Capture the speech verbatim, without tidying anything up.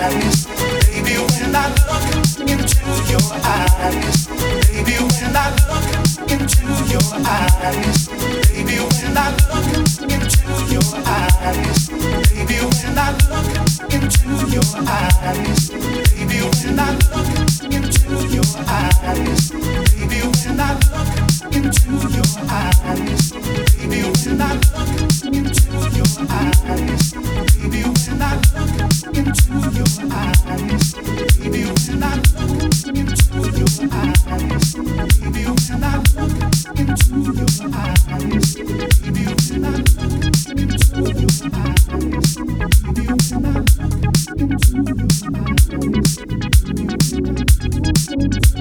eyes, baby, when I look into your eyes, baby, when I look into your eyes, baby, when I look into your eyes, baby, when I look into your eyes, baby, when I look into your eyes, baby, when I look into your eyes, baby, when I look into your eyes, baby, when I look into your eyes, baby, when I look into your eyes, baby, when I look into your eyes, baby, when I look into your eyes, baby, when I look into your eyes.